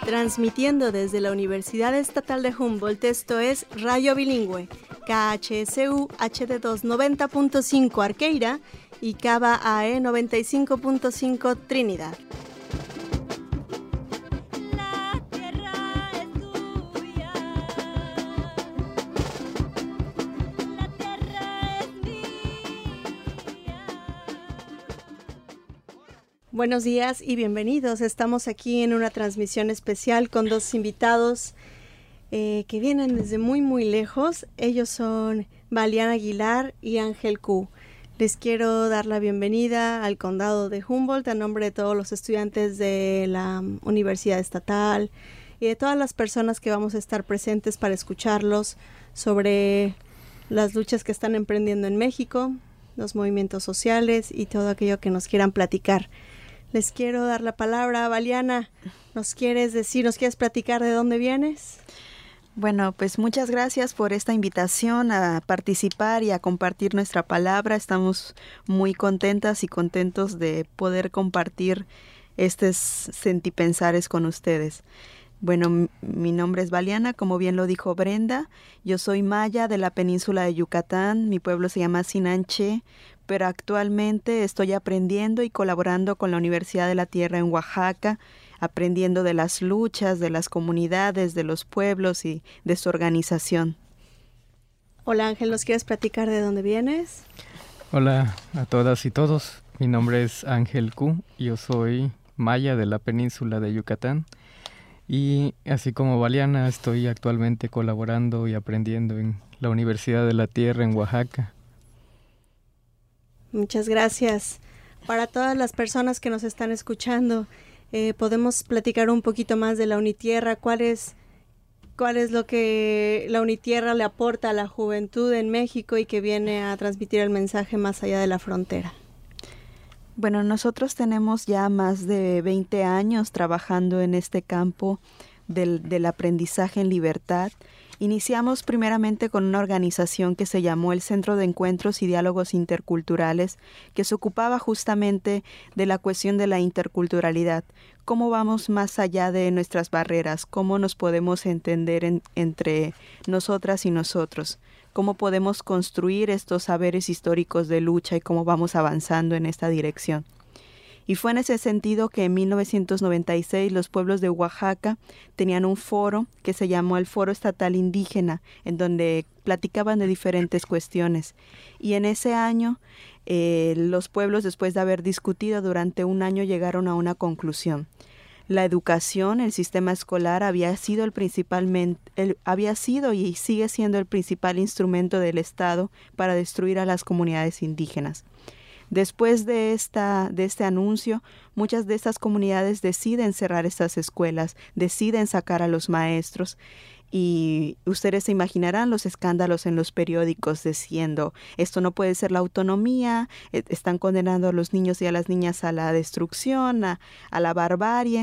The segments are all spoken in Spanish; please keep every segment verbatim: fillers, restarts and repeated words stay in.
Transmitiendo desde la Universidad Estatal de Humboldt, esto es Radio Bilingüe, K H S U H D doscientos noventa punto cinco Arqueira y Cava A E noventa y cinco punto cinco Trinidad. Buenos días y bienvenidos. Estamos aquí en una transmisión especial con dos invitados eh, que vienen desde muy muy lejos. Ellos son Valiana Aguilar y Ángel Q. Les quiero dar la bienvenida al Condado de Humboldt a nombre de todos los estudiantes de la Universidad Estatal y de todas las personas que vamos a estar presentes para escucharlos sobre las luchas que están emprendiendo en México, los movimientos sociales y todo aquello que nos quieran platicar. Les quiero dar la palabra a Valiana. ¿Nos quieres decir, nos quieres platicar de dónde vienes? Bueno, pues muchas gracias por esta invitación a participar y a compartir nuestra palabra. Estamos muy contentas y contentos de poder compartir estos sentipensares con ustedes. Bueno, m- mi nombre es Valiana, como bien lo dijo Brenda. Yo soy maya de la península de Yucatán. Mi pueblo se llama Sinanche, pero actualmente estoy aprendiendo y colaborando con la Universidad de la Tierra en Oaxaca, aprendiendo de las luchas, de las comunidades, de los pueblos y de su organización. Hola Ángel, ¿nos quieres platicar de dónde vienes? Hola a todas y todos. Mi nombre es Ángel Q. Yo soy maya de la península de Yucatán. Y así como Valiana, estoy actualmente colaborando y aprendiendo en la Universidad de la Tierra en Oaxaca. Muchas gracias. Para todas las personas que nos están escuchando, eh, podemos platicar un poquito más de la Unitierra. ¿Cuál es, cuál es lo que la Unitierra le aporta a la juventud en México y que viene a transmitir el mensaje más allá de la frontera? Bueno, nosotros tenemos ya más de veinte años trabajando en este campo del, del aprendizaje en libertad. Iniciamos primeramente con una organización que se llamó el Centro de Encuentros y Diálogos Interculturales, que se ocupaba justamente de la cuestión de la interculturalidad. ¿Cómo vamos más allá de nuestras barreras? ¿Cómo nos podemos entender en, entre nosotras y nosotros? ¿Cómo podemos construir estos saberes históricos de lucha y cómo vamos avanzando en esta dirección? Y fue en ese sentido que en mil novecientos noventa y seis los pueblos de Oaxaca tenían un foro que se llamó el Foro Estatal Indígena, en donde platicaban de diferentes cuestiones. Y en ese año eh, los pueblos, después de haber discutido durante un año, llegaron a una conclusión. La educación, el sistema escolar, había sido el principalmente, el, había sido y sigue siendo el principal instrumento del Estado para destruir a las comunidades indígenas. Después de, esta, de este anuncio, muchas de estas comunidades deciden cerrar estas escuelas, deciden sacar a los maestros y ustedes se imaginarán los escándalos en los periódicos diciendo esto no puede ser la autonomía, están condenando a los niños y a las niñas a la destrucción, a, a la barbarie.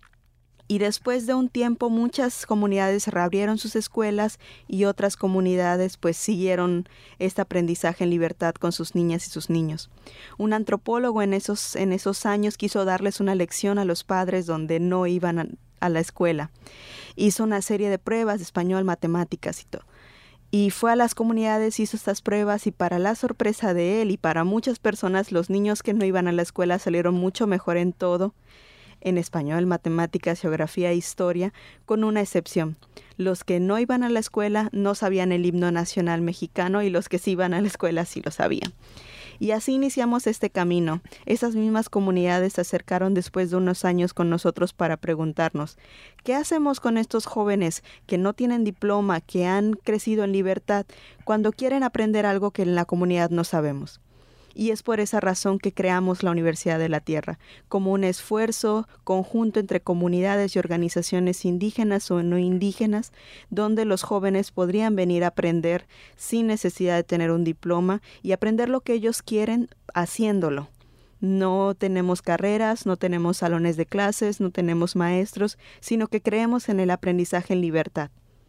Y después de un tiempo muchas comunidades reabrieron sus escuelas y otras comunidades pues siguieron este aprendizaje en libertad con sus niñas y sus niños. Un antropólogo en esos, en esos años quiso darles una lección a los padres donde no iban a, a la escuela. Hizo una serie de pruebas de español, matemáticas y todo. Y fue a las comunidades, hizo estas pruebas y para la sorpresa de él y para muchas personas los niños que no iban a la escuela salieron mucho mejor en todo. En español, matemáticas, geografía e historia, con una excepción. Los que no iban a la escuela no sabían el himno nacional mexicano y los que sí iban a la escuela sí lo sabían. Y así iniciamos este camino. Esas mismas comunidades se acercaron después de unos años con nosotros para preguntarnos, ¿qué hacemos con estos jóvenes que no tienen diploma, que han crecido en libertad, cuando quieren aprender algo que en la comunidad no sabemos? Y es por esa razón que creamos la Universidad de la Tierra, como un esfuerzo conjunto entre comunidades y organizaciones indígenas o no indígenas, donde los jóvenes podrían venir a aprender sin necesidad de tener un diploma y aprender lo que ellos quieren haciéndolo. No tenemos carreras, no tenemos salones de clases, no tenemos maestros, sino que creemos en el aprendizaje en libertad.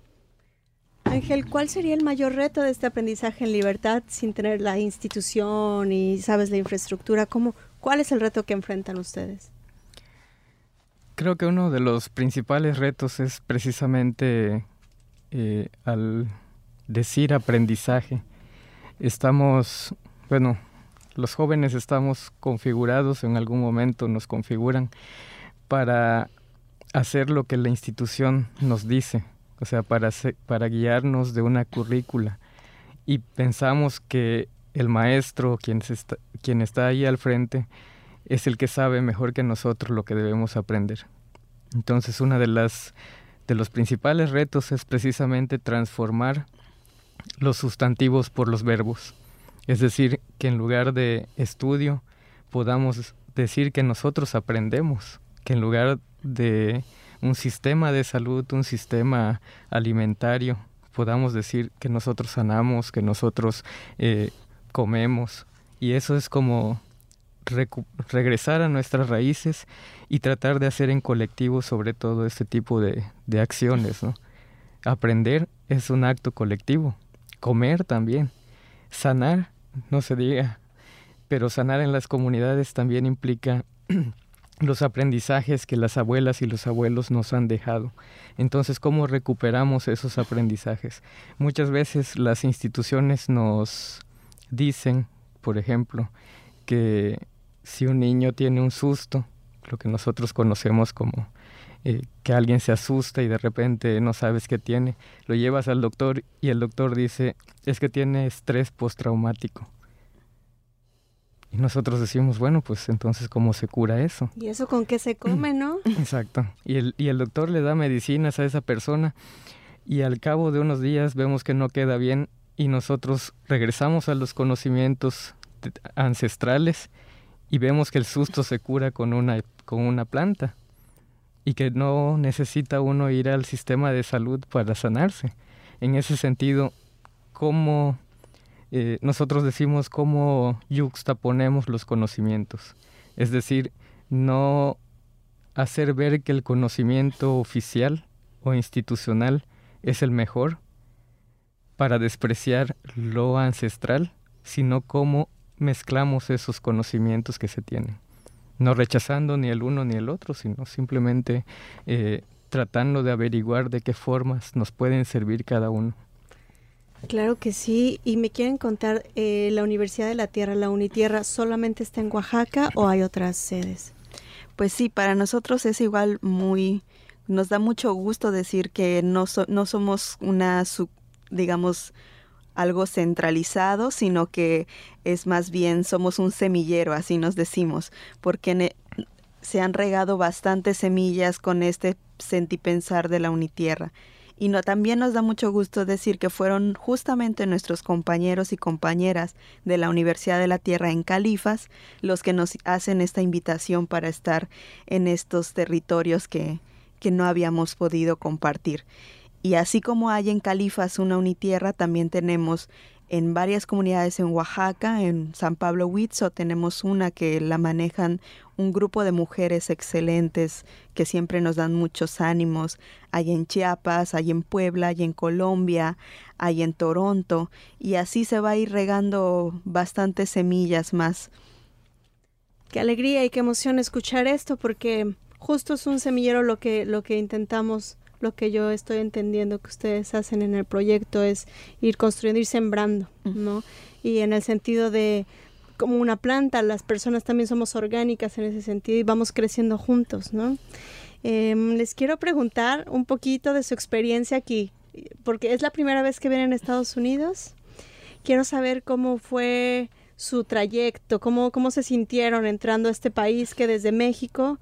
Ángel, ¿cuál sería el mayor reto de este aprendizaje en libertad sin tener la institución y, sabes, la infraestructura? ¿Cómo, ¿Cuál es el reto que enfrentan ustedes? Creo que uno de los principales retos es precisamente eh, al decir aprendizaje. Estamos, bueno, los jóvenes estamos configurados, en algún momento nos configuran para hacer lo que la institución nos dice, o sea, para, hacer, para guiarnos de una currícula. Y pensamos que el maestro, quien, se está, quien está ahí al frente, es el que sabe mejor que nosotros lo que debemos aprender. Entonces, uno de, las, de los principales retos es precisamente transformar los sustantivos por los verbos. Es decir, que en lugar de estudio podamos decir que nosotros aprendemos, que en lugar de un sistema de salud, un sistema alimentario, podamos decir que nosotros sanamos, que nosotros eh, comemos. Y eso es como recu- regresar a nuestras raíces y tratar de hacer en colectivo sobre todo este tipo de, de acciones, ¿no? Aprender es un acto colectivo, comer también, sanar, no se diga, pero sanar en las comunidades también implica los aprendizajes que las abuelas y los abuelos nos han dejado. Entonces, ¿cómo recuperamos esos aprendizajes? Muchas veces las instituciones nos dicen, por ejemplo, que si un niño tiene un susto, lo que nosotros conocemos como eh, que alguien se asusta y de repente no sabes qué tiene, lo llevas al doctor y el doctor dice, es que tiene estrés postraumático. Y nosotros decimos, bueno, pues entonces, ¿cómo se cura eso? ¿Y eso con qué se come, no? Exacto. Y el, y el doctor le da medicinas a esa persona y al cabo de unos días vemos que no queda bien y nosotros regresamos a los conocimientos de, ancestrales y vemos que el susto se cura con una, con una planta y que no necesita uno ir al sistema de salud para sanarse. En ese sentido, ¿cómo... Eh, nosotros decimos cómo yuxtaponemos los conocimientos? Es decir, no hacer ver que el conocimiento oficial o institucional es el mejor para despreciar lo ancestral, sino cómo mezclamos esos conocimientos que se tienen. No rechazando ni el uno ni el otro, sino simplemente eh, tratando de averiguar de qué formas nos pueden servir cada uno. Claro que sí. Y me quieren contar, eh, la Universidad de la Tierra, la Unitierra, ¿solamente está en Oaxaca o hay otras sedes? Pues sí, para nosotros es igual muy, nos da mucho gusto decir que no, so, no somos una, sub, digamos, algo centralizado, sino que es más bien, somos un semillero, así nos decimos, porque ne, se han regado bastantes semillas con este sentipensar de la Unitierra. Y no, también nos da mucho gusto decir que fueron justamente nuestros compañeros y compañeras de la Universidad de la Tierra en Califas los que nos hacen esta invitación para estar en estos territorios que, que no habíamos podido compartir. Y así como hay en Califas una Unitierra, también tenemos en varias comunidades en Oaxaca, en San Pablo Huitzo, tenemos una que la manejan un grupo de mujeres excelentes que siempre nos dan muchos ánimos. Hay en Chiapas, hay en Puebla, hay en Colombia, hay en Toronto, y así se va a ir regando bastantes semillas más. Qué alegría y qué emoción escuchar esto, porque justo es un semillero lo que, lo que intentamos. Lo que yo estoy entendiendo que ustedes hacen en el proyecto es ir construyendo, ir sembrando, ¿no? Y en el sentido de como una planta, las personas también somos orgánicas en ese sentido y vamos creciendo juntos, ¿no? Eh, les quiero preguntar un poquito de su experiencia aquí, porque es la primera vez que vienen a Estados Unidos. Quiero saber cómo fue su trayecto, cómo, cómo se sintieron entrando a este país que desde México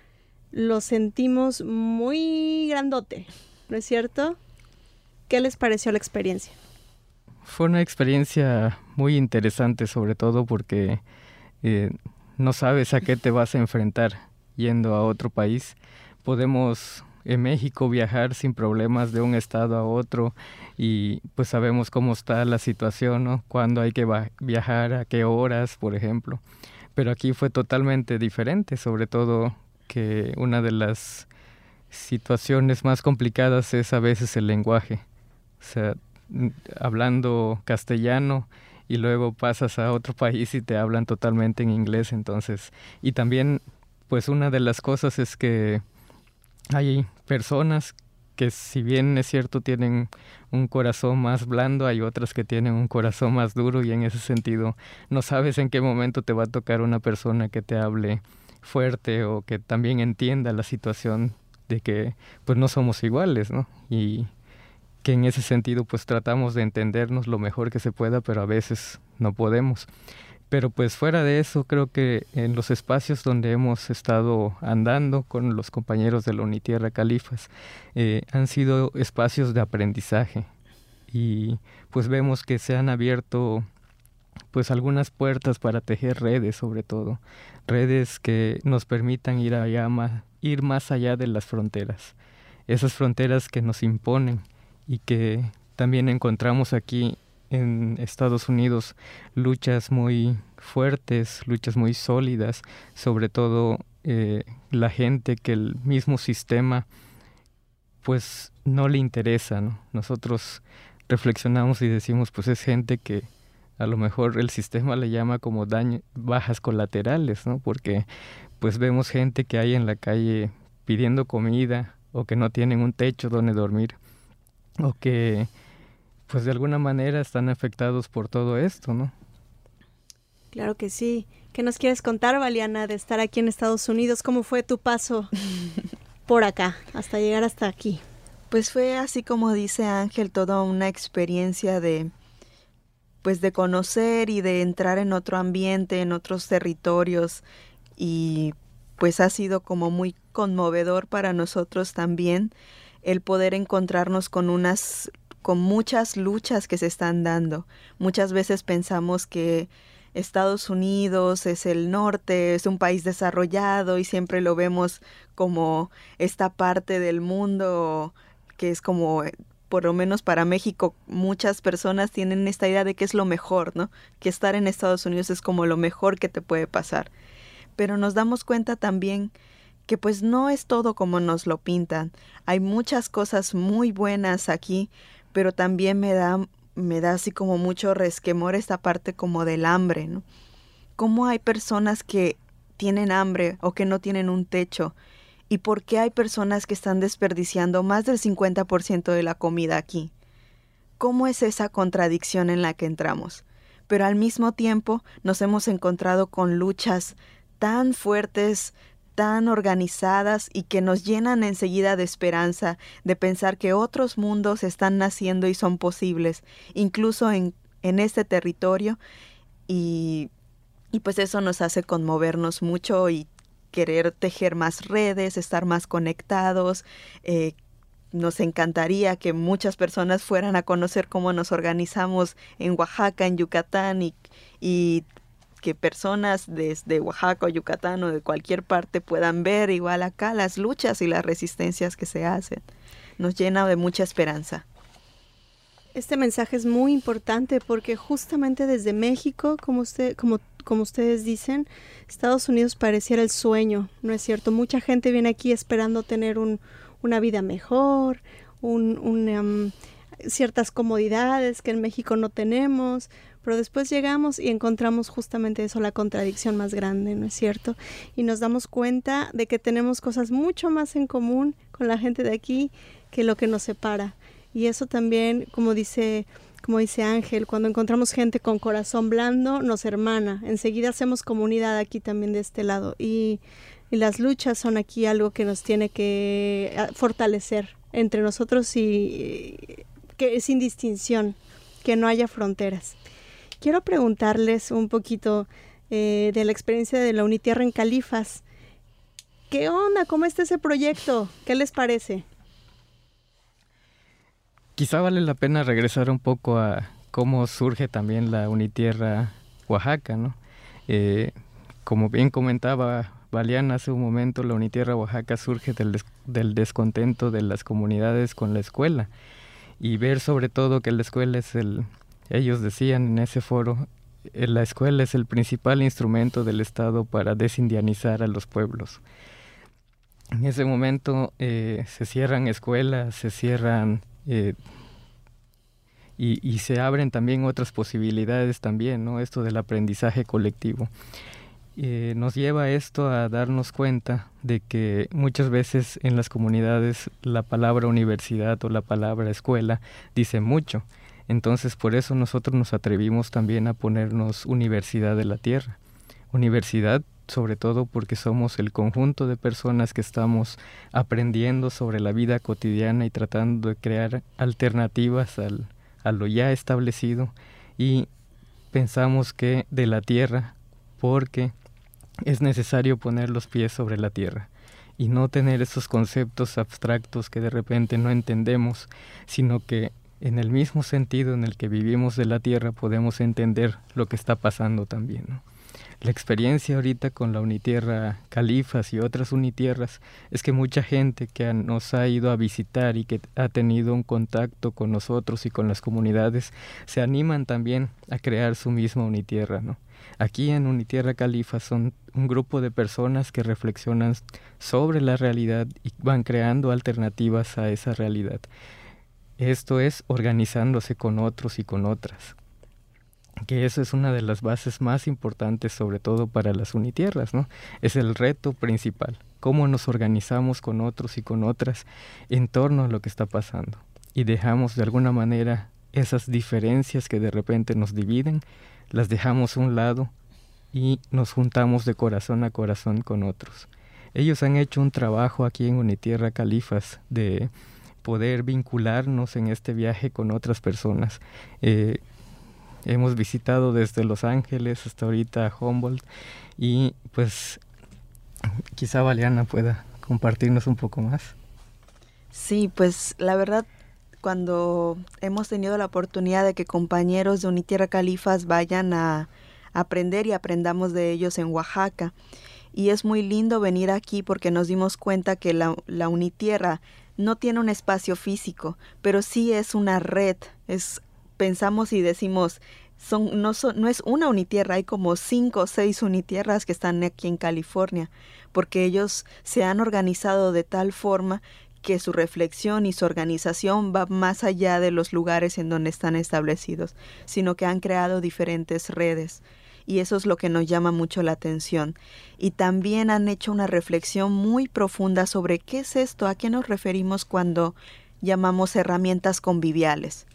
lo sentimos muy grandote, ¿no es cierto? ¿Qué les pareció la experiencia? Fue una experiencia muy interesante, sobre todo porque eh, no sabes a qué te vas a enfrentar yendo a otro país. Podemos en México viajar sin problemas de un estado a otro y pues sabemos cómo está la situación, ¿no? Cuándo hay que va- viajar, a qué horas, por ejemplo. Pero aquí fue totalmente diferente, sobre todo que una de las situaciones más complicadas es a veces el lenguaje. O sea, hablando castellano y luego pasas a otro país y te hablan totalmente en inglés, entonces. Y también, pues una de las cosas es que hay personas que, si bien es cierto tienen un corazón más blando, hay otras que tienen un corazón más duro, y en ese sentido no sabes en qué momento te va a tocar una persona que te hable fuerte o que también entienda la situación de que pues no somos iguales, ¿no? Y que en ese sentido pues tratamos de entendernos lo mejor que se pueda, pero a veces no podemos. Pero pues fuera de eso, creo que en los espacios donde hemos estado andando con los compañeros de la Unitierra Califas, eh, han sido espacios de aprendizaje, y pues vemos que se han abierto pues algunas puertas para tejer redes, sobre todo, redes que nos permitan ir allá más, ir más allá de las fronteras, esas fronteras que nos imponen y que también encontramos aquí en Estados Unidos, luchas muy fuertes, luchas muy sólidas, sobre todo eh, la gente que el mismo sistema pues no le interesa, ¿no? Nosotros reflexionamos y decimos, pues es gente que a lo mejor el sistema le llama como daño, bajas colaterales, ¿no? Porque pues vemos gente que hay en la calle pidiendo comida, o que no tienen un techo donde dormir, o que pues de alguna manera están afectados por todo esto, ¿no? Claro que sí. ¿Qué nos quieres contar, Valiana, de estar aquí en Estados Unidos? ¿Cómo fue tu paso por acá, hasta llegar hasta aquí? Pues fue así como dice Ángel, toda una experiencia de, pues de conocer y de entrar en otro ambiente, en otros territorios, y pues ha sido como muy conmovedor para nosotros también el poder encontrarnos con unas con muchas luchas que se están dando. Muchas veces pensamos que Estados Unidos es el norte, es un país desarrollado, y siempre lo vemos como esta parte del mundo que es como, por lo menos para México, muchas personas tienen esta idea de que es lo mejor, ¿no? Que estar en Estados Unidos es como lo mejor que te puede pasar. Pero nos damos cuenta también que pues no es todo como nos lo pintan. Hay muchas cosas muy buenas aquí, pero también me da, me da así como mucho resquemor esta parte como del hambre, ¿no? ¿Cómo hay personas que tienen hambre o que no tienen un techo? ¿Y por qué hay personas que están desperdiciando más del cincuenta por ciento de la comida aquí? ¿Cómo es esa contradicción en la que entramos? Pero al mismo tiempo nos hemos encontrado con luchas tan fuertes, tan organizadas, y que nos llenan enseguida de esperanza, de pensar que otros mundos están naciendo y son posibles, incluso en, en este territorio, y, y pues eso nos hace conmovernos mucho y querer tejer más redes, estar más conectados. Eh, nos encantaría que muchas personas fueran a conocer cómo nos organizamos en Oaxaca, en Yucatán, y, y que personas desde Oaxaca o Yucatán o de cualquier parte puedan ver igual acá las luchas y las resistencias que se hacen. Nos llena de mucha esperanza. Este mensaje es muy importante porque justamente desde México, como usted, como, como ustedes dicen, Estados Unidos pareciera el sueño, ¿no es cierto? Mucha gente viene aquí esperando tener un, una vida mejor, un, un, um, ciertas comodidades que en México no tenemos, pero después llegamos y encontramos justamente eso, la contradicción más grande, ¿no es cierto? Y nos damos cuenta de que tenemos cosas mucho más en común con la gente de aquí que lo que nos separa. Y eso también, como dice, como dice Ángel, cuando encontramos gente con corazón blando, nos hermana. Enseguida hacemos comunidad aquí también de este lado. Y, y las luchas son aquí algo que nos tiene que fortalecer entre nosotros, y que sin distinción, que no haya fronteras. Quiero preguntarles un poquito eh, de la experiencia de la Unitierra en Califas. ¿Qué onda? ¿Cómo está ese proyecto? ¿Qué les parece? Quizá vale la pena regresar un poco a cómo surge también la Unitierra Oaxaca, ¿no? Eh, como bien comentaba Valiana hace un momento, la Unitierra Oaxaca surge del, des- del descontento de las comunidades con la escuela, y ver sobre todo que la escuela es el... Ellos decían en ese foro, la escuela es el principal instrumento del Estado para desindianizar a los pueblos. En ese momento eh, se cierran escuelas, se cierran eh, y, y se abren también otras posibilidades también, ¿no? Esto del aprendizaje colectivo. Eh, nos lleva esto a darnos cuenta de que muchas veces en las comunidades la palabra universidad o la palabra escuela dice mucho. Entonces por eso nosotros nos atrevimos también a ponernos Universidad de la Tierra. Universidad sobre todo porque somos el conjunto de personas que estamos aprendiendo sobre la vida cotidiana y tratando de crear alternativas al, a lo ya establecido, y pensamos que de la tierra porque es necesario poner los pies sobre la tierra y no tener esos conceptos abstractos que de repente no entendemos, sino que en el mismo sentido en el que vivimos de la tierra podemos entender lo que está pasando también, ¿no? La experiencia ahorita con la Unitierra Califas y otras unitierras es que mucha gente que a, nos ha ido a visitar y que ha tenido un contacto con nosotros y con las comunidades se animan también a crear su misma unitierra, ¿no? Aquí en Unitierra Califas son un grupo de personas que reflexionan sobre la realidad y van creando alternativas a esa realidad. Esto es organizándose con otros y con otras, que eso es una de las bases más importantes, sobre todo para las unitierras, ¿no? Es el reto principal, cómo nos organizamos con otros y con otras en torno a lo que está pasando, y dejamos de alguna manera esas diferencias que de repente nos dividen, las dejamos a un lado y nos juntamos de corazón a corazón con otros. Ellos han hecho un trabajo aquí en Unitierra Califas de poder vincularnos en este viaje con otras personas. Eh, hemos visitado desde Los Ángeles hasta ahorita Humboldt, y pues quizá Valiana pueda compartirnos un poco más. Sí, pues la verdad, cuando hemos tenido la oportunidad de que compañeros de Unitierra Califas vayan a aprender y aprendamos de ellos en Oaxaca, y es muy lindo venir aquí porque nos dimos cuenta que la, la Unitierra no tiene un espacio físico, pero sí es una red. Es, pensamos y decimos, son, no, son, no es una unitierra, hay como cinco o seis unitierras que están aquí en California, porque ellos se han organizado de tal forma que su reflexión y su organización va más allá de los lugares en donde están establecidos, sino que han creado diferentes redes. Y eso es lo que nos llama mucho la atención. Y también han hecho una reflexión muy profunda sobre qué es esto, a qué nos referimos cuando llamamos herramientas conviviales.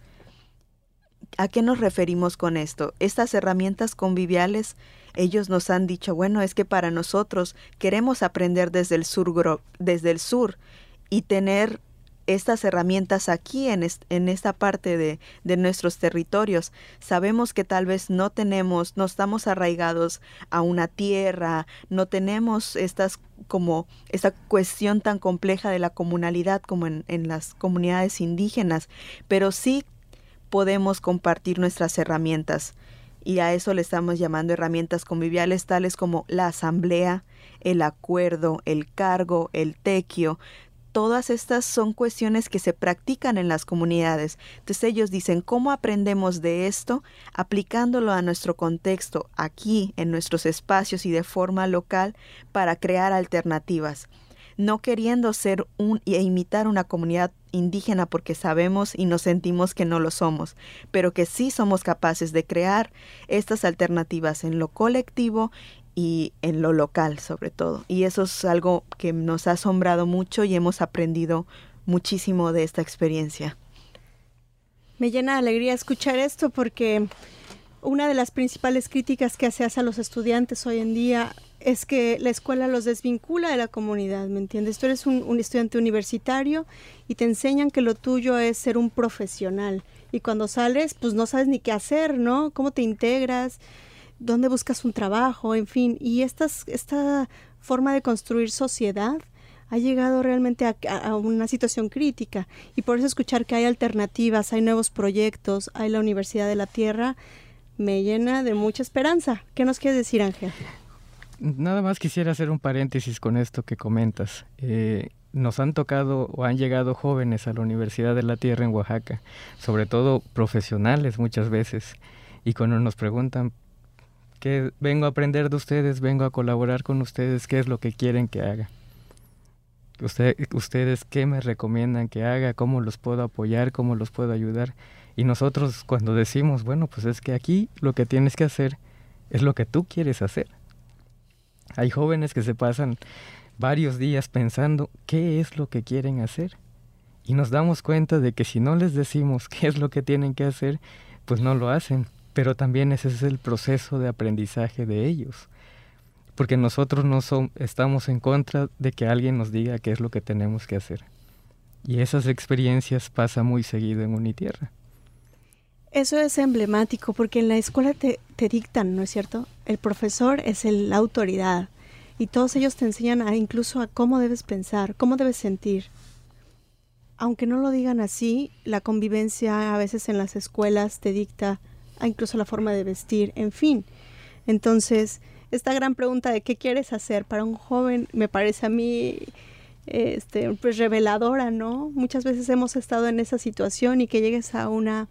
¿A qué nos referimos con esto? Estas herramientas conviviales, ellos nos han dicho, bueno, es que para nosotros queremos aprender desde el sur, desde el sur y tener estas herramientas aquí en, est en esta parte de, de nuestros territorios. Sabemos que tal vez no tenemos, no estamos arraigados a una tierra, no tenemos estas como esta cuestión tan compleja de la comunalidad como en, en las comunidades indígenas, pero sí podemos compartir nuestras herramientas. Y a eso le estamos llamando herramientas conviviales, tales como la asamblea, el acuerdo, el cargo, el tequio. Todas estas son cuestiones que se practican en las comunidades. Entonces ellos dicen, ¿cómo aprendemos de esto? Aplicándolo a nuestro contexto, aquí, en nuestros espacios y de forma local, para crear alternativas. No queriendo ser un e imitar una comunidad indígena porque sabemos y nos sentimos que no lo somos, pero que sí somos capaces de crear estas alternativas en lo colectivo y en lo local sobre todo. Y eso es algo que nos ha asombrado mucho y hemos aprendido muchísimo de esta experiencia. Me llena de alegría escuchar esto porque una de las principales críticas que se hace a los estudiantes hoy en día es que la escuela los desvincula de la comunidad, ¿me entiendes? Tú eres un, un estudiante universitario y te enseñan que lo tuyo es ser un profesional. Y cuando sales, pues no sabes ni qué hacer, ¿no? ¿Cómo te integras? ¿Dónde buscas un trabajo? En fin, y estas, esta forma de construir sociedad ha llegado realmente a, a una situación crítica. Y por eso escuchar que hay alternativas, hay nuevos proyectos, hay la Universidad de la Tierra, me llena de mucha esperanza. ¿Qué nos quieres decir, Ángel? Nada más quisiera hacer un paréntesis con esto que comentas. Eh, nos han tocado o han llegado jóvenes a la Universidad de la Tierra en Oaxaca, sobre todo profesionales muchas veces, y cuando nos preguntan, ¿qué vengo a aprender de ustedes? Vengo a colaborar con ustedes, ¿qué es lo que quieren que haga? Usted, ¿Ustedes qué me recomiendan que haga? ¿Cómo los puedo apoyar? ¿Cómo los puedo ayudar? Y nosotros cuando decimos, bueno, pues es que aquí lo que tienes que hacer es lo que tú quieres hacer. Hay jóvenes que se pasan varios días pensando qué es lo que quieren hacer. Y nos damos cuenta de que si no les decimos qué es lo que tienen que hacer, pues no lo hacen. Pero también ese es el proceso de aprendizaje de ellos. Porque nosotros no son, estamos en contra de que alguien nos diga qué es lo que tenemos que hacer. Y esas experiencias pasan muy seguido en Unitierra. Eso es emblemático porque en la escuela te, te dictan, ¿no es cierto? El profesor es el, la autoridad y todos ellos te enseñan a, incluso a cómo debes pensar, cómo debes sentir. Aunque no lo digan así, la convivencia a veces en las escuelas te dicta a incluso la forma de vestir, en fin. Entonces, esta gran pregunta de qué quieres hacer para un joven me parece a mí este, pues reveladora, ¿no? Muchas veces hemos estado en esa situación y que llegues a una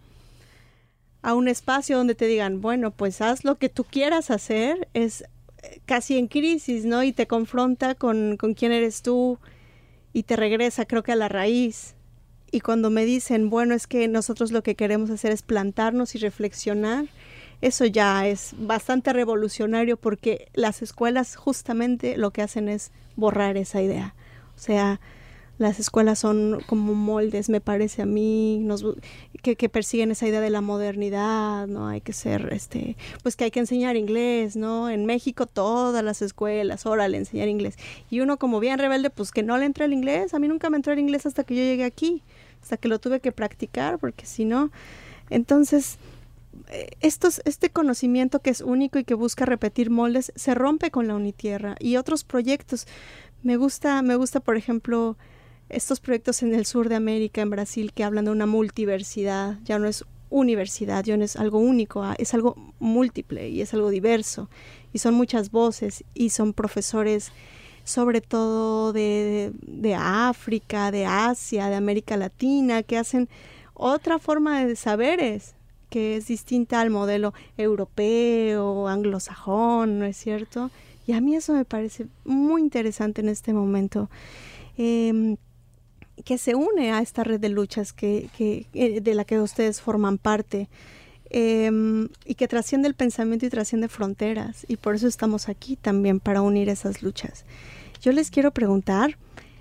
a un espacio donde te digan, bueno, pues haz lo que tú quieras hacer, es casi en crisis, ¿no? Y te confronta con, con quién eres tú y te regresa, creo que a la raíz. Y cuando me dicen, bueno, es que nosotros lo que queremos hacer es plantarnos y reflexionar, eso ya es bastante revolucionario porque las escuelas justamente lo que hacen es borrar esa idea. O sea, las escuelas son como moldes, me parece a mí, nos, que, que persiguen esa idea de la modernidad, ¿no? Hay que ser, este, pues que hay que enseñar inglés, ¿no? En México todas las escuelas, órale, enseñar inglés. Y uno como bien rebelde, pues que no le entra el inglés. A mí nunca me entró el inglés hasta que yo llegué aquí, hasta que lo tuve que practicar, porque si no, entonces estos, este conocimiento que es único y que busca repetir moldes se rompe con la Unitierra y otros proyectos. Me gusta, me gusta, por ejemplo, estos proyectos en el sur de América, en Brasil, que hablan de una multiversidad. Ya no es universidad, ya no es algo único, es algo múltiple y es algo diverso. Y son muchas voces y son profesores sobre todo de, de, de África, de Asia, de América Latina, que hacen otra forma de saberes que es distinta al modelo europeo, anglosajón, ¿no es cierto? Y a mí eso me parece muy interesante en este momento, eh, que se une a esta red de luchas que, que, de la que ustedes forman parte, eh, y que trasciende el pensamiento y trasciende fronteras, y por eso estamos aquí también, para unir esas luchas. Yo les quiero preguntar,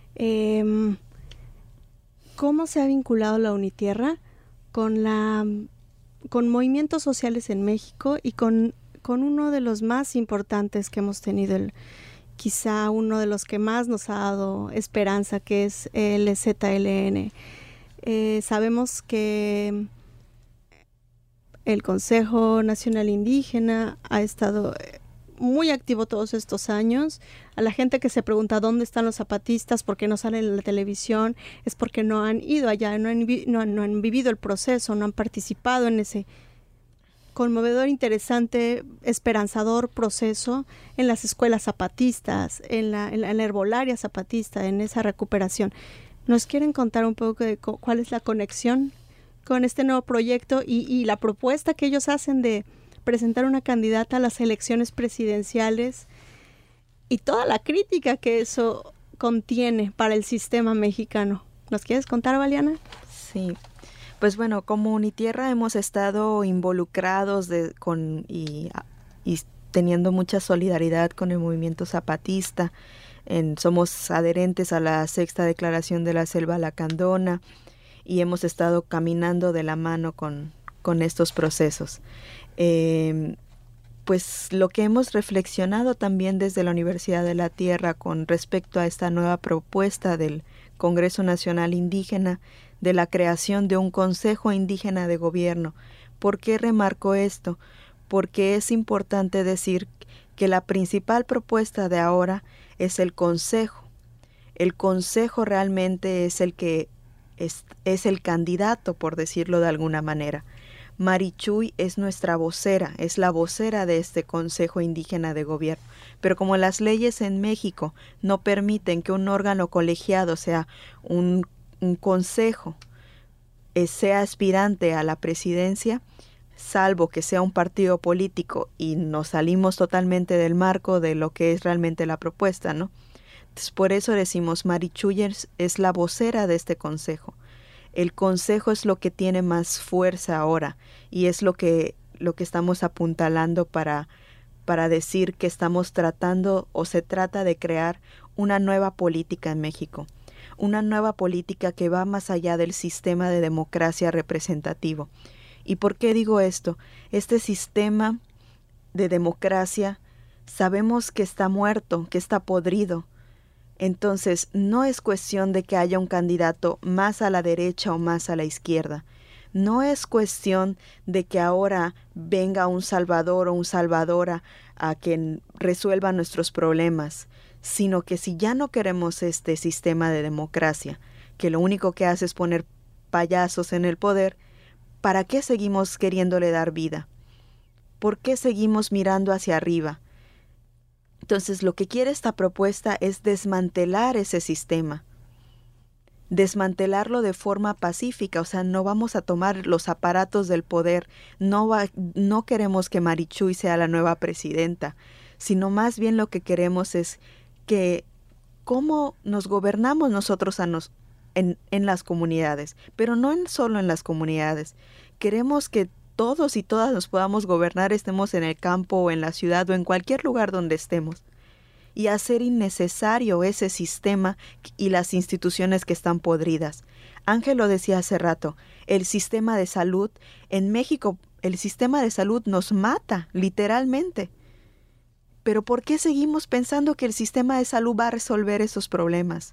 eh, ¿cómo se ha vinculado la Unitierra con la... con movimientos sociales en México y con, con uno de los más importantes que hemos tenido, el, quizá uno de los que más nos ha dado esperanza, que es el Z L N? Eh, sabemos que el Consejo Nacional Indígena ha estado muy activo todos estos años. A la gente que se pregunta dónde están los zapatistas, por qué no salen en la televisión, es porque no han ido allá, no han, no, no han vivido el proceso, no han participado en ese conmovedor, interesante, esperanzador proceso en las escuelas zapatistas, en la, en la, en la herbolaria zapatista, en esa recuperación. ¿Nos quieren contar un poco de co- cuál es la conexión con este nuevo proyecto y, y la propuesta que ellos hacen de presentar una candidata a las elecciones presidenciales y toda la crítica que eso contiene para el sistema mexicano? ¿Nos quieres contar, Valiana? Sí, pues bueno, como Unitierra hemos estado involucrados de, con, y, y teniendo mucha solidaridad con el movimiento zapatista. En, somos adherentes a la sexta declaración de la Selva Lacandona y hemos estado caminando de la mano con, con estos procesos. Eh, pues lo que hemos reflexionado también desde la Universidad de la Tierra con respecto a esta nueva propuesta del Congreso Nacional Indígena de la creación de un Consejo Indígena de Gobierno. ¿Por qué remarco esto? Porque es importante decir que la principal propuesta de ahora es el Consejo. El Consejo realmente es el que es, es el candidato, por decirlo de alguna manera. Marichuy es nuestra vocera, es la vocera de este Consejo Indígena de Gobierno. Pero como las leyes en México no permiten que un órgano colegiado, o sea, un, un consejo, eh, sea aspirante a la presidencia, salvo que sea un partido político, y nos salimos totalmente del marco de lo que es realmente la propuesta, ¿no? Entonces, por eso decimos, Marichuy es, es la vocera de este consejo. El consejo es lo que tiene más fuerza ahora y es lo que, lo que estamos apuntalando para, para decir que estamos tratando o se trata de crear una nueva política en México, una nueva política que va más allá del sistema de democracia representativo. ¿Y por qué digo esto? Este sistema de democracia sabemos que está muerto, que está podrido. Entonces, no es cuestión de que haya un candidato más a la derecha o más a la izquierda. No es cuestión de que ahora venga un salvador o un salvadora a que resuelva nuestros problemas, sino que si ya no queremos este sistema de democracia, que lo único que hace es poner payasos en el poder, ¿para qué seguimos queriéndole dar vida? ¿Por qué seguimos mirando hacia arriba? Entonces, lo que quiere esta propuesta es desmantelar ese sistema, desmantelarlo de forma pacífica, o sea, no vamos a tomar los aparatos del poder, no, va, no queremos que Marichuy sea la nueva presidenta, sino más bien lo que queremos es que cómo nos gobernamos nosotros a nos, en, en las comunidades, pero no en, solo en las comunidades. Queremos que todos y todas nos podamos gobernar, estemos en el campo o en la ciudad o en cualquier lugar donde estemos, y hacer innecesario ese sistema y las instituciones que están podridas. Ángel lo decía hace rato, el sistema de salud, en México el sistema de salud nos mata, literalmente. Pero ¿por qué seguimos pensando que el sistema de salud va a resolver esos problemas?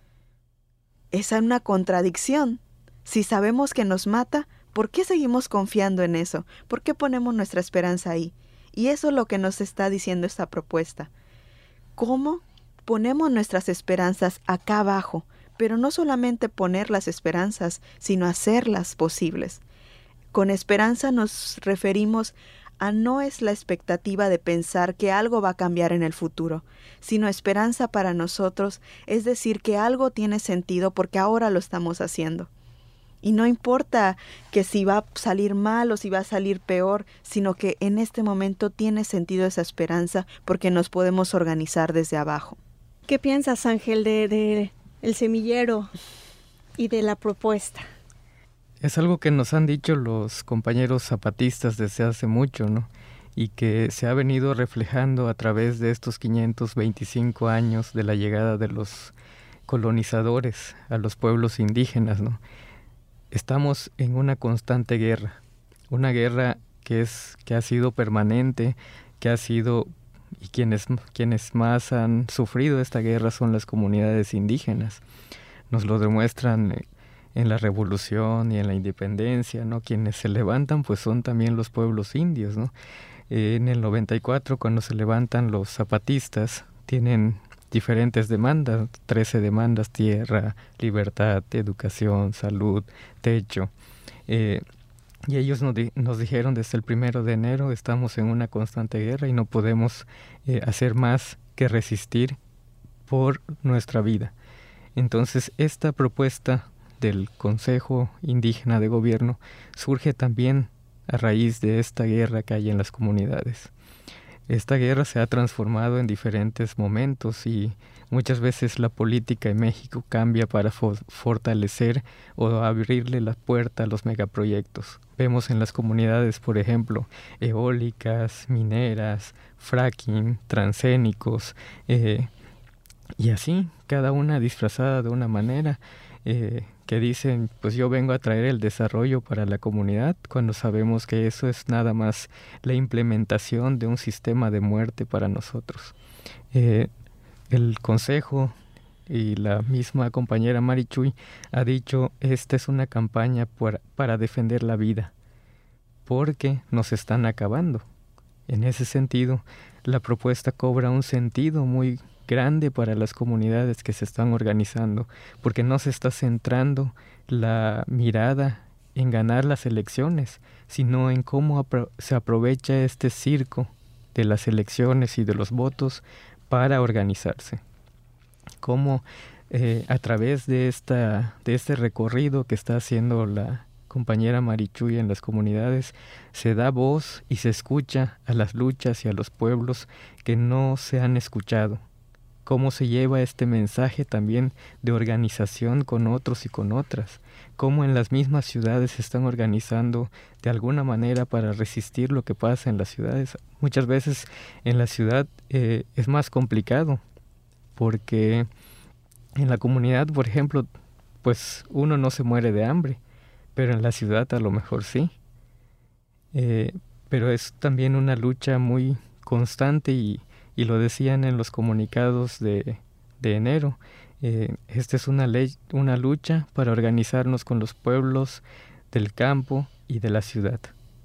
Es una contradicción. Si sabemos que nos mata, ¿por qué seguimos confiando en eso? ¿Por qué ponemos nuestra esperanza ahí? Y eso es lo que nos está diciendo esta propuesta. ¿Cómo ponemos nuestras esperanzas acá abajo? Pero no solamente poner las esperanzas, sino hacerlas posibles. Con esperanza nos referimos a no es la expectativa de pensar que algo va a cambiar en el futuro, sino esperanza para nosotros es decir que algo tiene sentido porque ahora lo estamos haciendo. Y no importa que si va a salir mal o si va a salir peor, sino que en este momento tiene sentido esa esperanza porque nos podemos organizar desde abajo. ¿Qué piensas, Ángel, de, de el semillero y de la propuesta? Es algo que nos han dicho los compañeros zapatistas desde hace mucho, ¿no? Y que se ha venido reflejando a través de estos quinientos veinticinco años de la llegada de los colonizadores a los pueblos indígenas, ¿no? Estamos en una constante guerra, una guerra que es que ha sido permanente, que ha sido, y quienes, quienes más han sufrido esta guerra son las comunidades indígenas. Nos lo demuestran en la revolución y en la independencia, ¿no? Quienes se levantan pues son también los pueblos indios, ¿no? Eh, en el noventa y cuatro, cuando se levantan los zapatistas, tienen diferentes demandas, trece demandas: tierra, libertad, educación, salud, techo. Eh, y ellos nos, di- nos dijeron desde el primero de enero, estamos en una constante guerra y no podemos eh, hacer más que resistir por nuestra vida. Entonces, esta propuesta del Consejo Indígena de Gobierno surge también a raíz de esta guerra que hay en las comunidades. Esta guerra se ha transformado en diferentes momentos y muchas veces la política en México cambia para fo- fortalecer o abrirle la puerta a los megaproyectos. Vemos en las comunidades, por ejemplo, eólicas, mineras, fracking, transgénicos, eh, y así, cada una disfrazada de una manera, eh, que dicen, pues yo vengo a traer el desarrollo para la comunidad, cuando sabemos que eso es nada más la implementación de un sistema de muerte para nosotros. Eh, el Consejo y la misma compañera Marichuy ha dicho, esta es una campaña para, para defender la vida, porque nos están acabando. En ese sentido, la propuesta cobra un sentido muy grande para las comunidades que se están organizando, porque no se está centrando la mirada en ganar las elecciones, sino en cómo apro- se aprovecha este circo de las elecciones y de los votos para organizarse. Cómo eh, a través de, esta, de este recorrido que está haciendo la compañera Marichuy en las comunidades, se da voz y se escucha a las luchas y a los pueblos que no se han escuchado, cómo se lleva este mensaje también de organización con otros y con otras, cómo en las mismas ciudades se están organizando de alguna manera para resistir lo que pasa en las ciudades. Muchas veces en la ciudad eh, es más complicado, porque en la comunidad, por ejemplo, pues uno no se muere de hambre, pero en la ciudad a lo mejor sí. Eh, pero es también una lucha muy constante y, y lo decían en los comunicados de, de enero. Eh, esta es una ley, una lucha para organizarnos con los pueblos del campo y de la ciudad.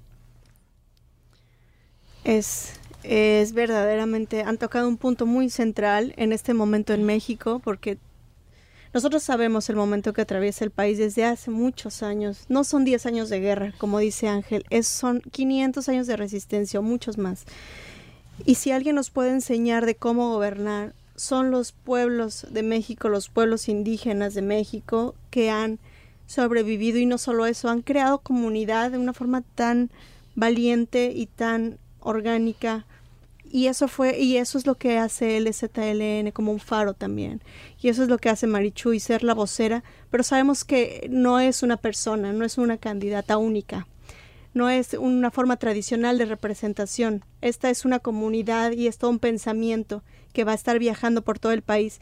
Es, es verdaderamente, han tocado un punto muy central en este momento en México, porque nosotros sabemos el momento que atraviesa el país desde hace muchos años. No son diez años de guerra, como dice Ángel, es, son quinientos años de resistencia o muchos más. Y si alguien nos puede enseñar de cómo gobernar, son los pueblos de México, los pueblos indígenas de México que han sobrevivido, y no solo eso, han creado comunidad de una forma tan valiente y tan orgánica. Y eso fue, y eso es lo que hace L Z L N como un faro también. Y eso es lo que hace Marichuy, ser la vocera. Pero sabemos que no es una persona, no es una candidata única. No es una forma tradicional de representación. Esta es una comunidad y es todo un pensamiento que va a estar viajando por todo el país,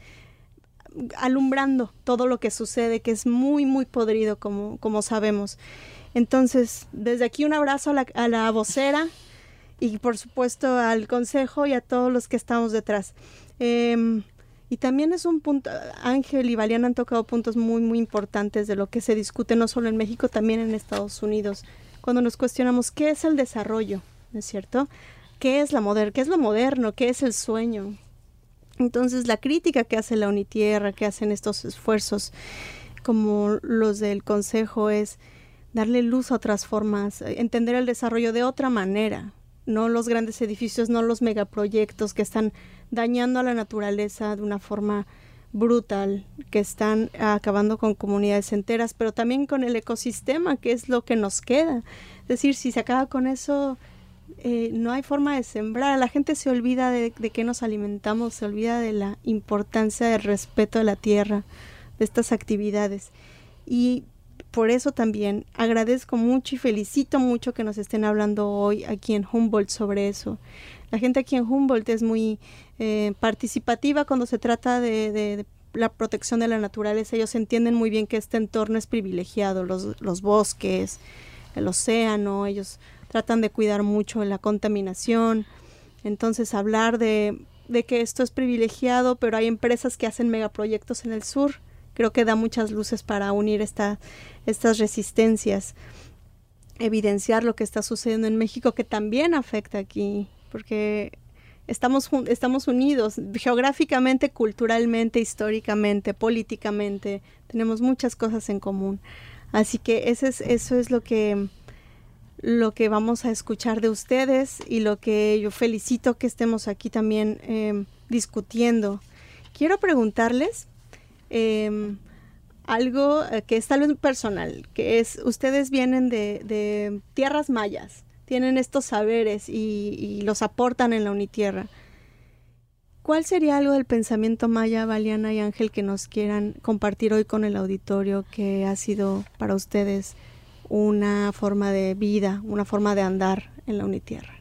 alumbrando todo lo que sucede, que es muy, muy podrido, como, como sabemos. Entonces, desde aquí un abrazo a la, a la vocera, y por supuesto al consejo y a todos los que estamos detrás. Eh, y también es un punto, Ángel y Valiana han tocado puntos muy, muy importantes de lo que se discute no solo en México, también en Estados Unidos. Cuando nos cuestionamos qué es el desarrollo, ¿no es cierto? ¿Qué es la moder- qué es lo moderno? ¿Qué es el sueño? Entonces la crítica que hace la UNITIERRA, que hacen estos esfuerzos como los del consejo, es darle luz a otras formas, entender el desarrollo de otra manera. No los grandes edificios, no los megaproyectos que están dañando a la naturaleza de una forma brutal, que están acabando con comunidades enteras, pero también con el ecosistema, que es lo que nos queda. Es decir, si se acaba con eso, eh, no hay forma de sembrar. La gente se olvida de, de qué nos alimentamos, se olvida de la importancia del respeto a la tierra, de estas actividades. Y por eso también agradezco mucho y felicito mucho que nos estén hablando hoy aquí en Humboldt sobre eso. La gente aquí en Humboldt es muy eh, participativa cuando se trata de, de, de la protección de la naturaleza. Ellos entienden muy bien que este entorno es privilegiado, los, los bosques, el océano, ellos tratan de cuidar mucho la contaminación. Entonces hablar de, de que esto es privilegiado, pero hay empresas que hacen megaproyectos en el sur, creo que da muchas luces para unir esta, estas resistencias, evidenciar lo que está sucediendo en México, que también afecta aquí, porque estamos, estamos unidos geográficamente, culturalmente, históricamente, políticamente, tenemos muchas cosas en común. Así que ese es, eso es lo que, lo que vamos a escuchar de ustedes y lo que yo felicito que estemos aquí también eh, discutiendo. Quiero preguntarles Eh, algo eh, que es tal vez personal, que es, ustedes vienen de, de tierras mayas, tienen estos saberes y, y los aportan en la UNITIERRA. ¿Cuál sería algo del pensamiento maya, Valiana y Ángel, que nos quieran compartir hoy con el auditorio, que ha sido para ustedes una forma de vida, una forma de andar en la UNITIERRA?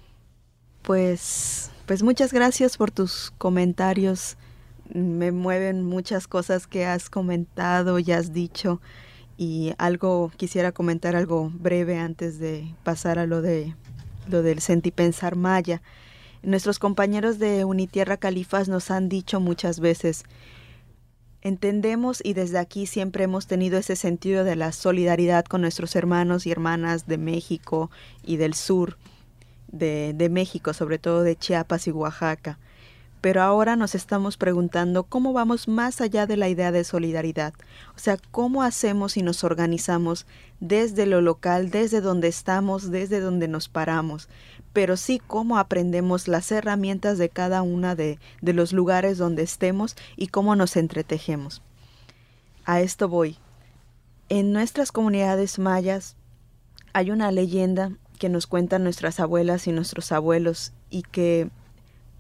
Pues, pues muchas gracias por tus comentarios. Me mueven muchas cosas que has comentado y has dicho, y algo quisiera comentar algo breve antes de pasar a lo de lo del sentipensar maya. Nuestros compañeros de UNITIERRA Califas nos han dicho muchas veces, entendemos y desde aquí siempre hemos tenido ese sentido de la solidaridad con nuestros hermanos y hermanas de México y del sur de, de México, sobre todo de Chiapas y Oaxaca. Pero ahora nos estamos preguntando cómo vamos más allá de la idea de solidaridad. O sea, cómo hacemos y nos organizamos desde lo local, desde donde estamos, desde donde nos paramos. Pero sí cómo aprendemos las herramientas de cada una de, de los lugares donde estemos y cómo nos entretejemos. A esto voy. En nuestras comunidades mayas hay una leyenda que nos cuentan nuestras abuelas y nuestros abuelos y que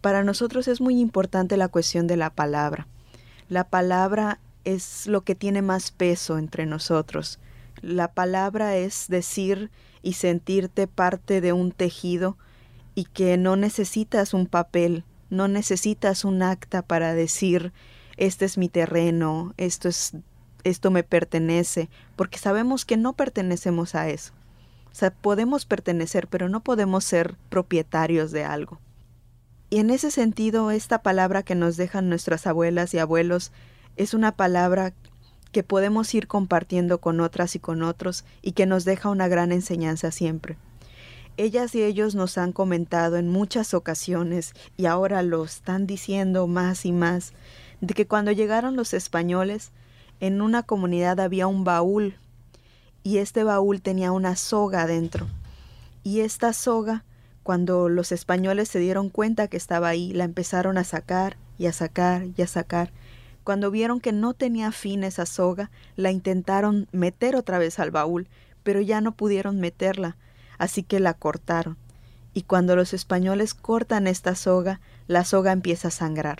Para nosotros es muy importante la cuestión de la palabra. La palabra es lo que tiene más peso entre nosotros. La palabra es decir y sentirte parte de un tejido y que no necesitas un papel, no necesitas un acta para decir este es mi terreno, esto es, esto me pertenece, porque sabemos que no pertenecemos a eso. O sea, podemos pertenecer, pero no podemos ser propietarios de algo. Y en ese sentido, esta palabra que nos dejan nuestras abuelas y abuelos es una palabra que podemos ir compartiendo con otras y con otros y que nos deja una gran enseñanza siempre. Ellas y ellos nos han comentado en muchas ocasiones, y ahora lo están diciendo más y más, de que cuando llegaron los españoles, en una comunidad había un baúl, y este baúl tenía una soga dentro. Y esta soga, cuando los españoles se dieron cuenta que estaba ahí, la empezaron a sacar y a sacar y a sacar. Cuando vieron que no tenía fin esa soga, la intentaron meter otra vez al baúl, pero ya no pudieron meterla, así que la cortaron. Y cuando los españoles cortan esta soga, la soga empieza a sangrar.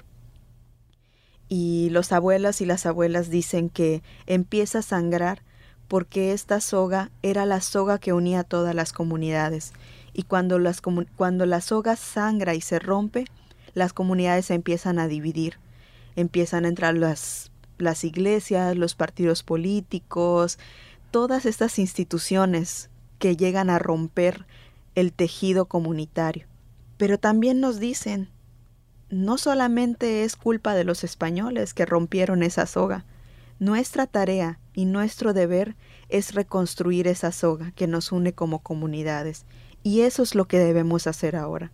Y los abuelos y las abuelas dicen que empieza a sangrar porque esta soga era la soga que unía a todas las comunidades. Y cuando, las comu- cuando la soga sangra y se rompe, las comunidades se empiezan a dividir. Empiezan a entrar las, las iglesias, los partidos políticos, todas estas instituciones que llegan a romper el tejido comunitario. Pero también nos dicen, no solamente es culpa de los españoles que rompieron esa soga. Nuestra tarea y nuestro deber es reconstruir esa soga que nos une como comunidades. Y eso es lo que debemos hacer ahora.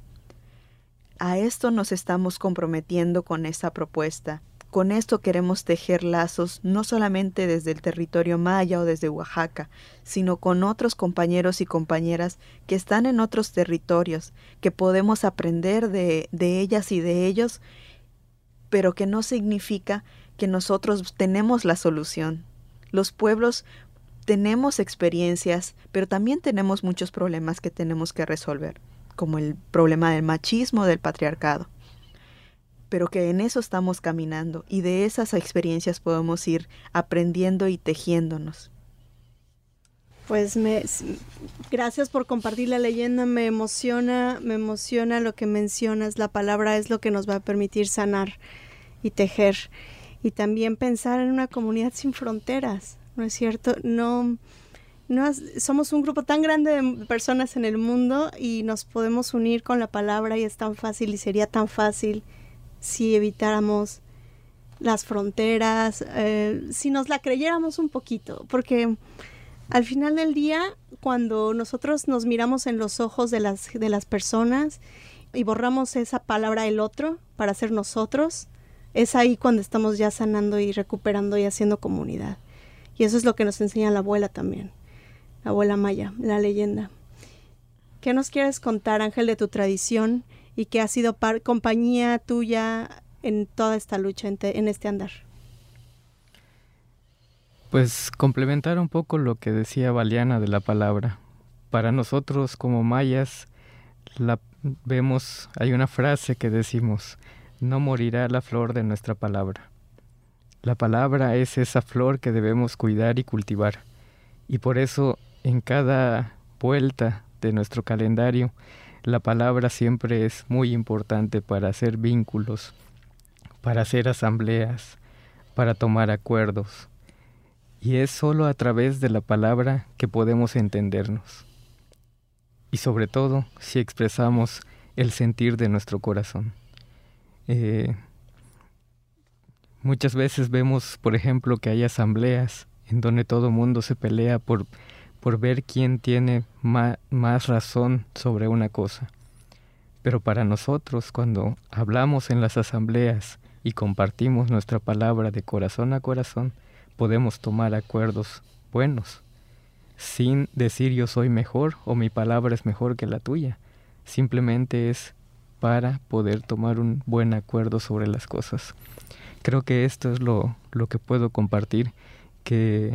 A esto nos estamos comprometiendo con esta propuesta. Con esto queremos tejer lazos no solamente desde el territorio maya o desde Oaxaca, sino con otros compañeros y compañeras que están en otros territorios, que podemos aprender de, de ellas y de ellos, pero que no significa que nosotros tenemos la solución. Los pueblos tenemos experiencias, pero también tenemos muchos problemas que tenemos que resolver, como el problema del machismo, del patriarcado. Pero que en eso estamos caminando y de esas experiencias podemos ir aprendiendo y tejiéndonos. Pues me, gracias por compartir la leyenda, me emociona, me emociona lo que mencionas, la palabra es lo que nos va a permitir sanar y tejer y también pensar en una comunidad sin fronteras, ¿no es cierto? No, no es, somos un grupo tan grande de personas en el mundo y nos podemos unir con la palabra y es tan fácil y sería tan fácil si evitáramos las fronteras, eh, si nos la creyéramos un poquito, porque al final del día, cuando nosotros nos miramos en los ojos de las, de las personas y borramos esa palabra el otro para ser nosotros, es ahí cuando estamos ya sanando y recuperando y haciendo comunidad. Y eso es lo que nos enseña la abuela también, la abuela maya, la leyenda. ¿Qué nos quieres contar, Ángel, de tu tradición y que ha sido par- compañía tuya en toda esta lucha, en, te- en este andar? Pues complementar un poco lo que decía Valiana de la palabra. Para nosotros como mayas, la, vemos, hay una frase que decimos, no morirá la flor de nuestra palabra. La palabra es esa flor que debemos cuidar y cultivar. Y por eso en cada vuelta de nuestro calendario, la palabra siempre es muy importante para hacer vínculos, para hacer asambleas, para tomar acuerdos. Y es solo a través de la palabra que podemos entendernos. Y sobre todo, si expresamos el sentir de nuestro corazón. Eh, muchas veces vemos, por ejemplo, que hay asambleas en donde todo el mundo se pelea por, por ver quién tiene ma- más razón sobre una cosa. Pero para nosotros, cuando hablamos en las asambleas y compartimos nuestra palabra de corazón a corazón, podemos tomar acuerdos buenos, sin decir yo soy mejor o mi palabra es mejor que la tuya. Simplemente es para poder tomar un buen acuerdo sobre las cosas. Creo que esto es lo, lo que puedo compartir, que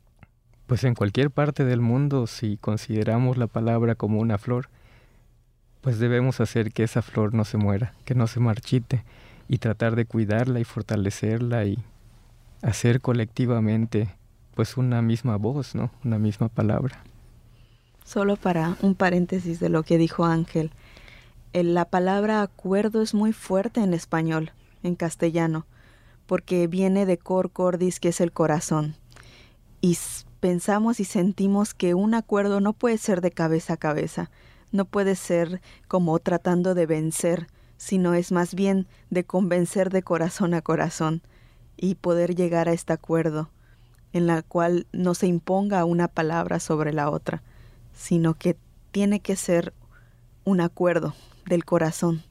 pues en cualquier parte del mundo, si consideramos la palabra como una flor, pues debemos hacer que esa flor no se muera, que no se marchite, y tratar de cuidarla y fortalecerla y hacer colectivamente pues una misma voz, ¿no? Una misma palabra. Solo para un paréntesis de lo que dijo Ángel, la palabra acuerdo es muy fuerte en español, en castellano, porque viene de cor cordis, que es el corazón. Y pensamos y sentimos que un acuerdo no puede ser de cabeza a cabeza, no puede ser como tratando de vencer, sino es más bien de convencer de corazón a corazón y poder llegar a este acuerdo en la cual no se imponga una palabra sobre la otra, sino que tiene que ser un acuerdo del corazón.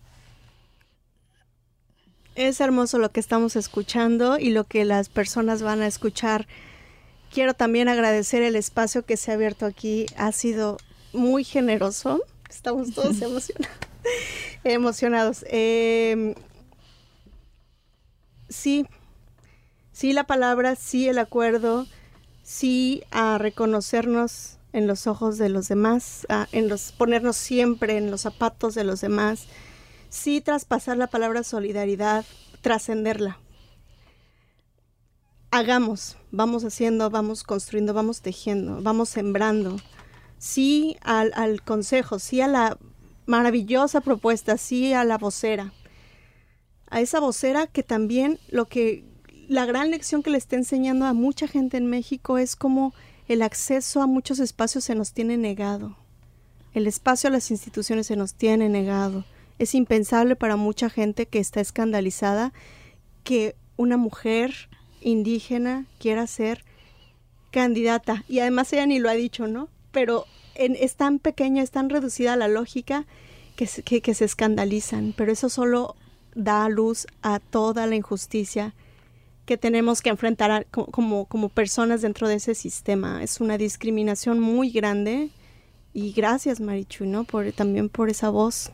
Es hermoso lo que estamos escuchando y lo que las personas van a escuchar. Quiero también agradecer el espacio que se ha abierto aquí. Ha sido muy generoso. Estamos todos emocionados. emocionados. Eh, sí, sí la palabra, sí el acuerdo, sí a reconocernos en los ojos de los demás, a, en los, ponernos siempre en los zapatos de los demás, sí traspasar la palabra solidaridad, trascenderla. Hagamos, vamos haciendo, vamos construyendo, vamos tejiendo, vamos sembrando. Sí al, al consejo, sí a la maravillosa propuesta, sí a la vocera. A esa vocera que también lo que, la gran lección que le está enseñando a mucha gente en México es cómo el acceso a muchos espacios se nos tiene negado. El espacio a las instituciones se nos tiene negado. Es impensable para mucha gente que está escandalizada que una mujer indígena quiera ser candidata. Y además ella ni lo ha dicho, ¿no? Pero en, es tan pequeña, es tan reducida la lógica que, que, que se escandalizan. Pero eso solo da luz a toda la injusticia que tenemos que enfrentar a, como, como personas dentro de ese sistema. Es una discriminación muy grande. Y gracias, Marichu, ¿no? Por, también por esa voz.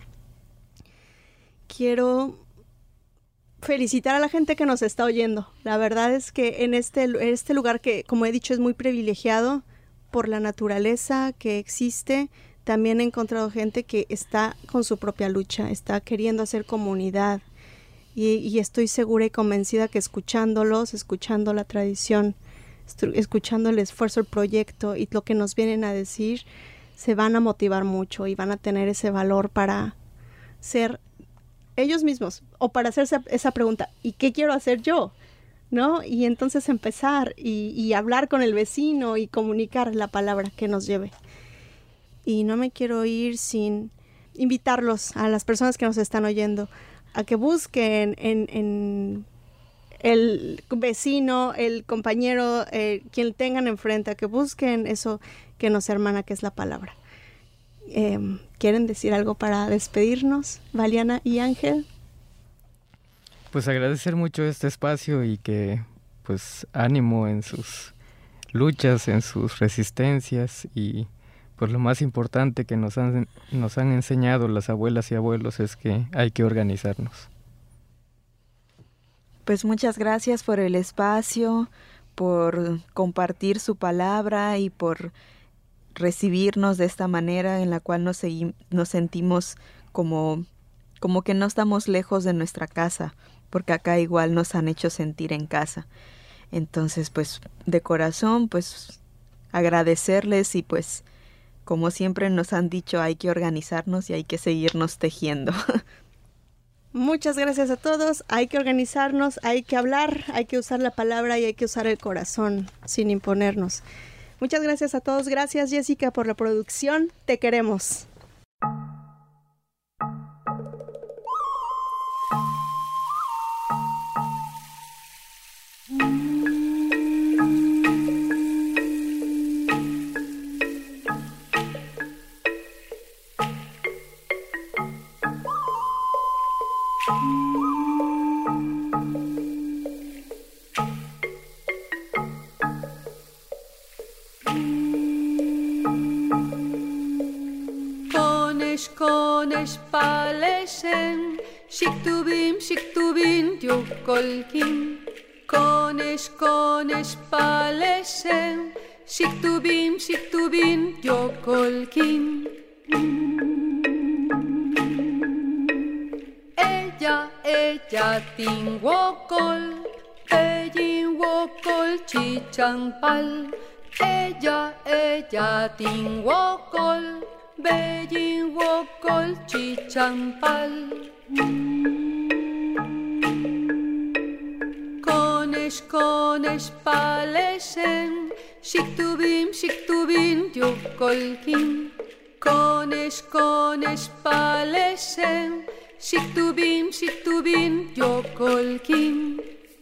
Quiero felicitar a la gente que nos está oyendo. La verdad es que en este, en este lugar que, como he dicho, es muy privilegiado por la naturaleza que existe, también he encontrado gente que está con su propia lucha, está queriendo hacer comunidad. Y, y estoy segura y convencida que escuchándolos, escuchando la tradición, escuchando el esfuerzo, el proyecto y lo que nos vienen a decir, se van a motivar mucho y van a tener ese valor para ser ellos mismos, o para hacerse esa pregunta, ¿y qué quiero hacer yo? ¿No? Y entonces empezar y, y hablar con el vecino y comunicar la palabra que nos lleve. Y no me quiero ir sin invitarlos a las personas que nos están oyendo a que busquen en, en el vecino, el compañero, eh, quien tengan enfrente, a que busquen eso que nos hermana, que es la palabra. Eh, ¿Quieren decir algo para despedirnos, Valiana y Ángel? Pues agradecer mucho este espacio y que pues ánimo en sus luchas, en sus resistencias, y pues lo más importante que nos han, nos han enseñado las abuelas y abuelos es que hay que organizarnos. Pues muchas gracias por el espacio, por compartir su palabra y por recibirnos de esta manera en la cual nos, segui- nos sentimos como, como que no estamos lejos de nuestra casa, porque acá igual nos han hecho sentir en casa. Entonces, pues, de corazón, pues, agradecerles y pues, como siempre nos han dicho, hay que organizarnos y hay que seguirnos tejiendo. Muchas gracias a todos. Hay que organizarnos, hay que hablar, hay que usar la palabra y hay que usar el corazón sin imponernos. Muchas gracias a todos. Gracias, Jessica, por la producción. Te queremos. Konesh paleshen, shiktubim shiktubim yukolkin. Konesh konesh paleshen, shiktubim shiktubim yukolkin. ella tinguocol, ellin wokol chichampal. Ella, ella tinguocol, bellin wokol chichampal. Konesh, konesh paleshen, shiktubim, shiktubim yukolkin. Konesh, konesh paleshen, shiktubim, shiktubim yukolkin.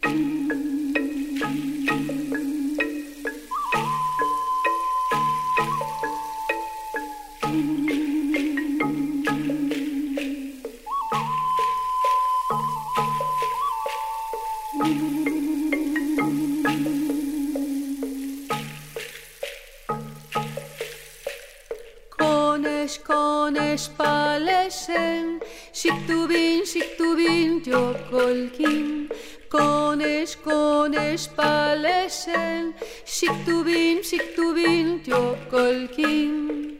Konesh, konesh paleshen, shiktubin, shiktubin yokolkin. Konesh, konesh paleshen, shiktubin, shiktubin yokolkin.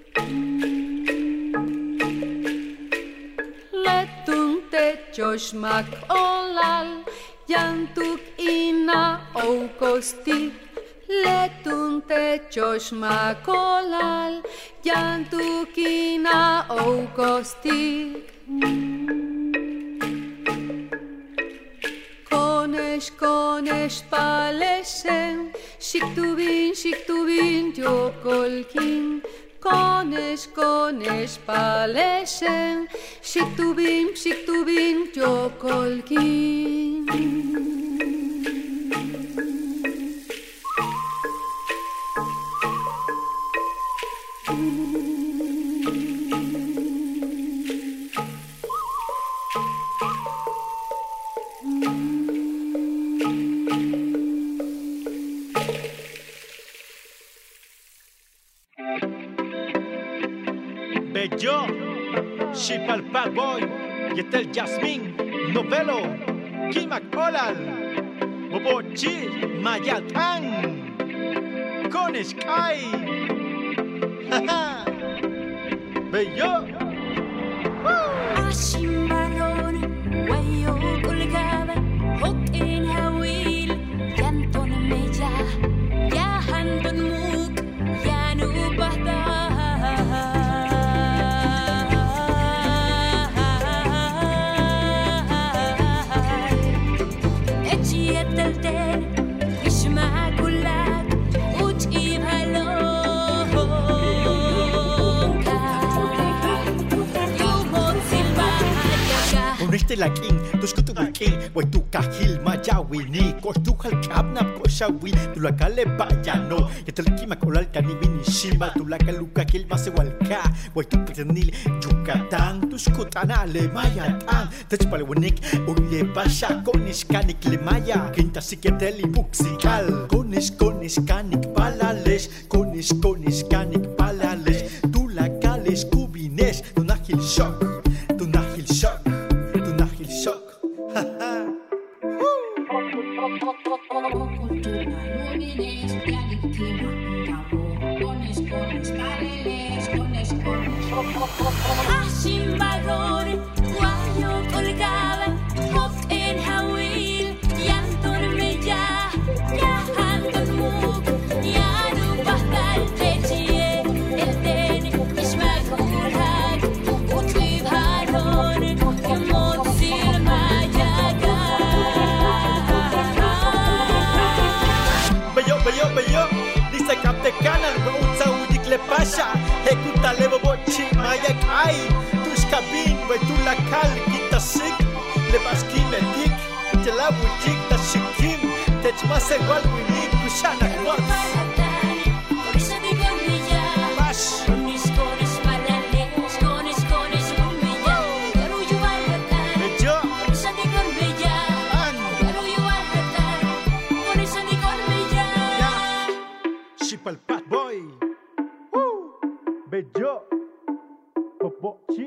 Letun techoshmak olal, yantuk ina okostik. Letun techoshmak olal, yantuk ina okostik. Konesh, konesh paleshen, shiktubin, shiktubin yokolkin. Konesh, konesh paleshen, shiktubin, shiktubin yokolkin. Bello, Shipal Bad Boy, Yetel Jasmine, Novelo, Kimak Olal, Bobochi, Mayatán, Konesh Kai, Haha, Bello, Ashimbalon, Wayo Kulgaba, Hokin Hawil, Yanton Meja, Yahanton Muk, Yanu Bata. Este la king, tus kutu king, wai tu kahil majawi ni, kor tu hal kabna koshawi, tu la kale bayano, yetel kima kolal kani mini shima, tu la kaluka kil mase walka, wai tu petanil Yucatán, tus kutana le mayatán, tech pale wanik, uye basha konish kanik le maya, quinta siketeli buxikal, konish konish kanik palales, konish konish kanik palales, tu la kales kubinesh, tu nahil shock, tu nahil shock. Ashimbalon, Wayo Kulgaba, Hokin Hawil, Yanton Meja, Yahanton Muk, Yanu Bahtal Techie, Elten, Ishmak Ulhag, Utlib Haron, Yamot Silmayaga. Bello, bello, bello, dice Capte Canal, Utsa Udik le Pasha, Ekuta Levo Bochi, Maya Kai, Tush Kabin, tu la Kal, Kita Sik, Le Baski Medik, Te la Bujik, Ta Shikim, Tech Mase Wal Winik, Kushana Kwats. Bash. Bello. An. Yeah. Shipal Bad Boy. Woo. Bello. Bobochi.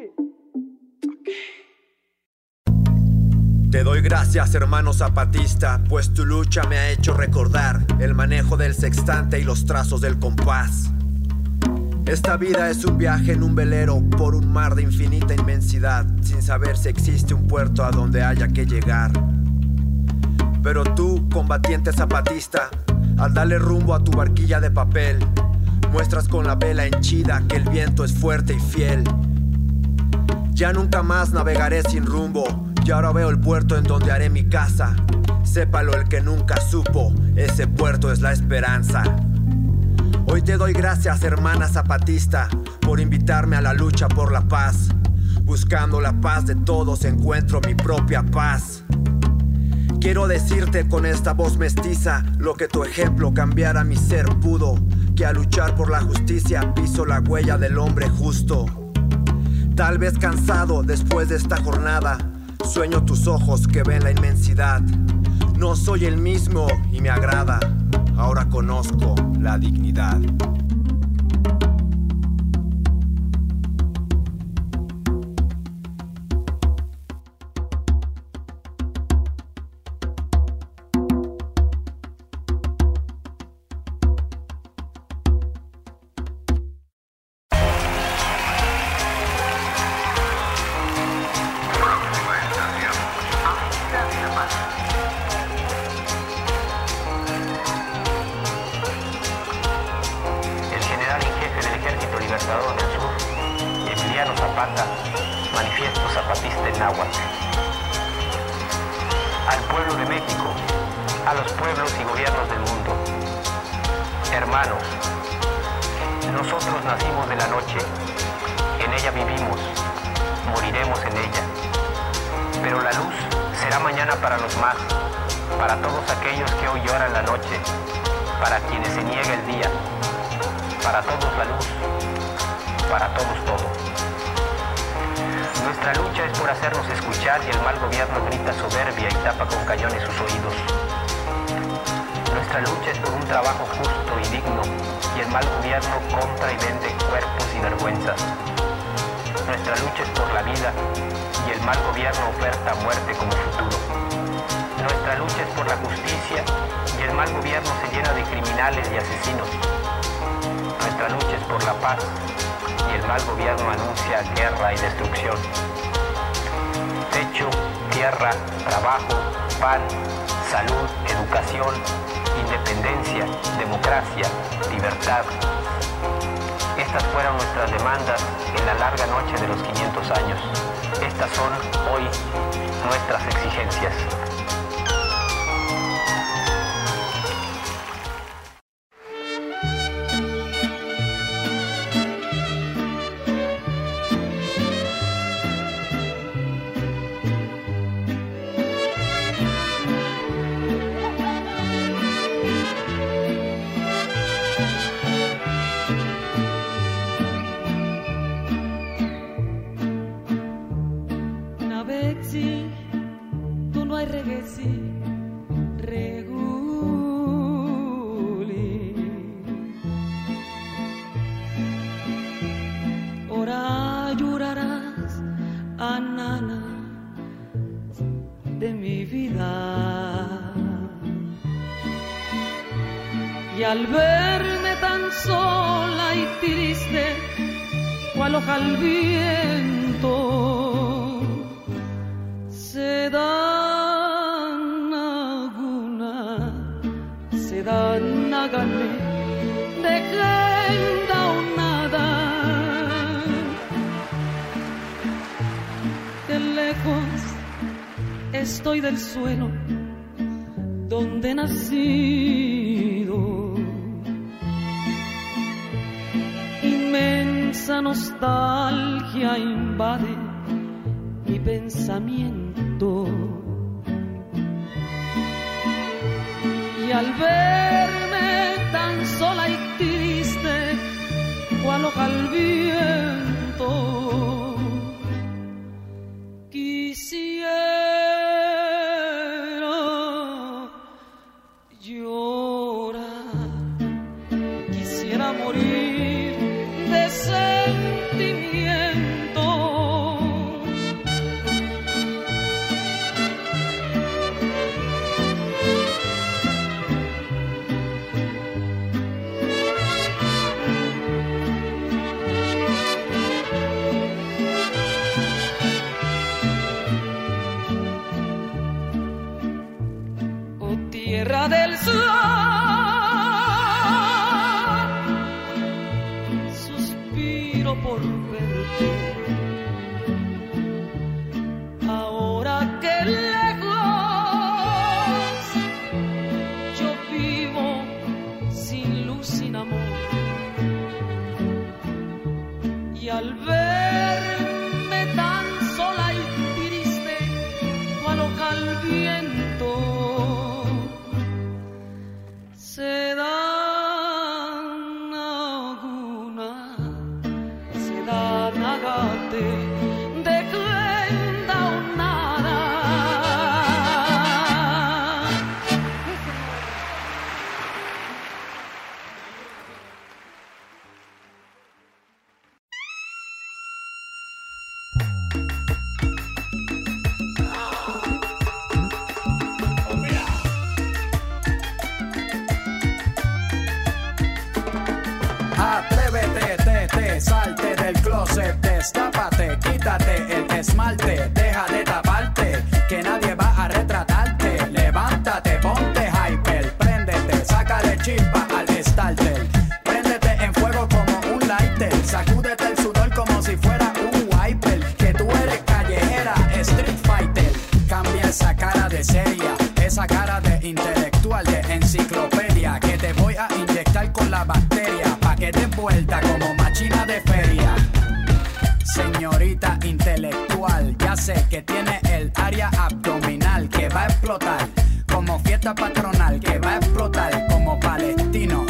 Te doy gracias, hermano zapatista, pues tu lucha me ha hecho recordar el manejo del sextante y los trazos del compás. Esta vida es un viaje en un velero por un mar de infinita inmensidad, sin saber si existe un puerto a donde haya que llegar. Pero tú, combatiente zapatista, al darle rumbo a tu barquilla de papel, muestras con la vela henchida que el viento es fuerte y fiel. Ya nunca más navegaré sin rumbo, y ahora veo el puerto en donde haré mi casa. Sépalo el que nunca supo, ese puerto es la esperanza. Hoy te doy gracias, hermana zapatista, por invitarme a la lucha por la paz. Buscando la paz de todos encuentro mi propia paz. Quiero decirte con esta voz mestiza lo que tu ejemplo cambiara mi ser pudo, que al luchar por la justicia piso la huella del hombre justo. Tal vez cansado después de esta jornada, sueño tus ojos que ven la inmensidad. No soy el mismo y me agrada, ahora conozco la dignidad. Estoy del suelo donde he nacido. Inmensa nostalgia invade mi pensamiento. Y al verme tan sola y triste, cual hoja al viento, quisiera de cuenta o nada. Atrévete, te, te, salte del closet, destápate, quítate el esmalte, deja de taparte, que nadie va a retratarte. Levántate, ponte hyper, préndete, sácale chispa al starter. Préndete en fuego como un lighter, sacúdete el sudor como si fuera un wiper. Que tú eres callejera, street fighter. Cambia esa cara de seria, esa cara de intelectual, de enciclopedia, que te voy a inyectar con la bacteria, pa' que te vuelta como machina de feria. Señorita intelectual, ya sé que tiene el área abdominal que va a explotar como fiesta patronal, que va a explotar como palestino.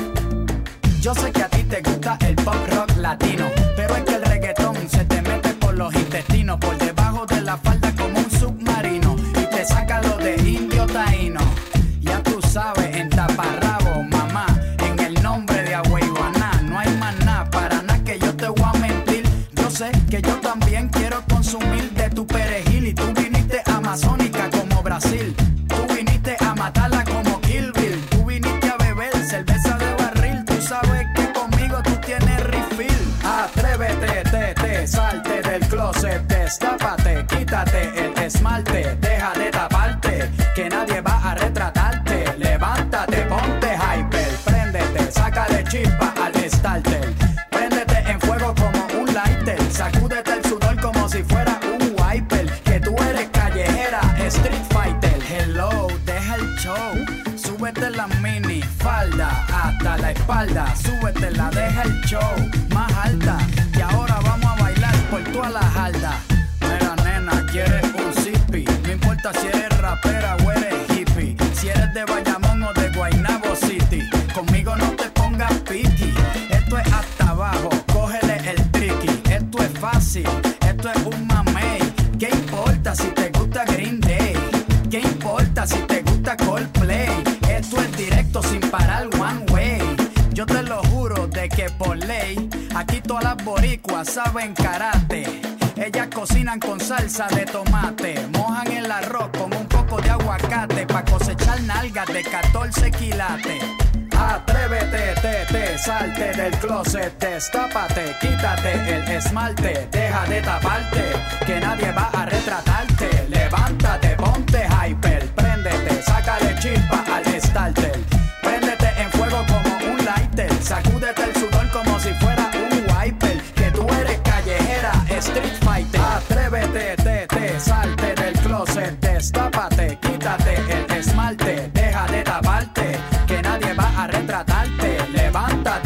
Yo sé que a ti te gusta el pop rock latino, pero es que el reggaetón se te mete por los intestinos, por debajo de la falda como un submarino, y te saca lo de indio taíno. Ya tú sabes, en taparrabo, mamá, en el nombre de Agüeyuaná, no hay más nada, para nada que yo te voy a mentir. Yo sé que yo también quiero consumir de tu perejil, y tú viniste amazónica como Brasil, tú viniste a matarla como Kill Bill, tú viniste a beber cerveza de barril, tú sabes que conmigo tú tienes refill. Atrévete, te, te, salte del closet, destápate, quítate el esmalte, deja de taparte, que nadie va a retratarte. Levántate, ponte hyper, préndete, sácale chispa al starter. Préndete en fuego como un lighter, sacúdete el sudor como si fuera un wiper. Que tú eres callejera, street fighter. Hello, deja el show, súbete la mini falda hasta la espalda, súbetela, deja el show más alta, y ahora vamos a bailar por toda la jarda. Mira nena, quieres un zippy, no importa si eres rapera o eres hippie, si eres de Bayamón o de Guaynabo City, conmigo no te pongas piqui. Esto es hasta abajo, cógele el tricky, esto es fácil, esto es un mamey. ¿Qué importa si te gusta Green Day? ¿Qué importa si te gusta Coldplay? Esto es directo sin parar one way. Yo te lo juro de que por ley, aquí todas las boricuas saben karate. Ellas cocinan con salsa de tomate, mojan el arroz con un poco de aguacate, pa' cosechar nalgas de catorce quilates. Atrévete, te, te, salte del closet, destápate, quítate el esmalte, deja de taparte, que nadie va a retratarte. Levántate, ponte hyper, préndete, sácale chispa al starter. Préndete en fuego como un lighter, sacúdete el sudor como si fuera un wiper. Que tú eres callejera, street fighter. Atrévete, te, te, salte del closet, destápate, quítate el esmalte, deja de taparte, que nadie va a retratarte. Levántate,